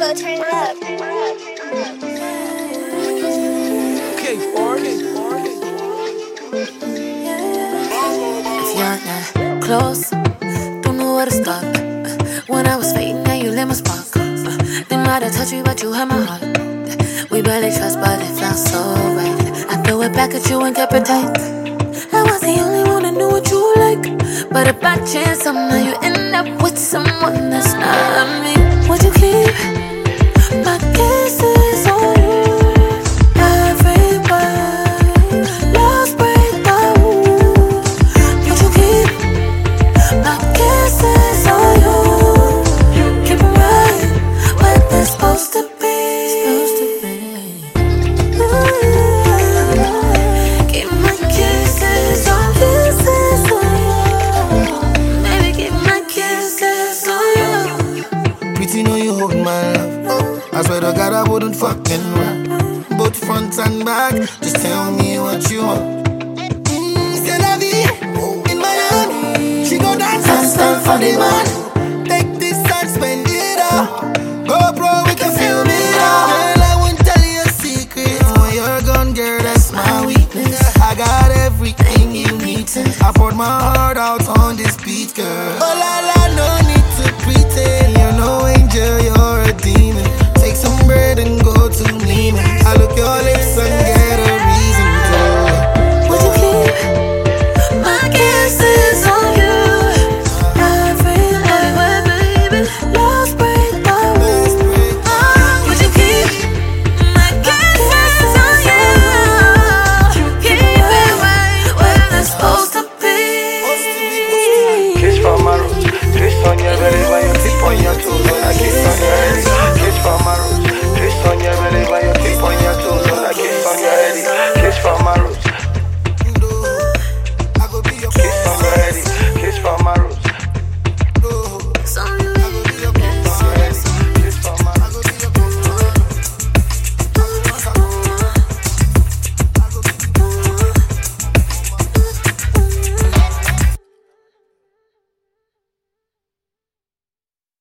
Turbo, turn it up. If you're not close, don't know where to start. When I was fading, now you lit my spark. Didn't matter touch me, but you hurt my heart. We barely trust, but it felt so right. I threw it back at you and kept it tight. I was the only one that knew what you like. But if by chance somehow you end up with someone that's not me, would you keep my kisses on you? Every word, lost break the rules. Would you keep my kisses on you? Keep 'em right where they're supposed to be. Keep my kisses on you. Baby, keep my kisses on you. Pretty know you hold my love. I swear to God I wouldn't fucking rap. Both front and back, just tell me what you want. C'est la vie in Miami. She go dance and stand for the man. Take this and spend it all.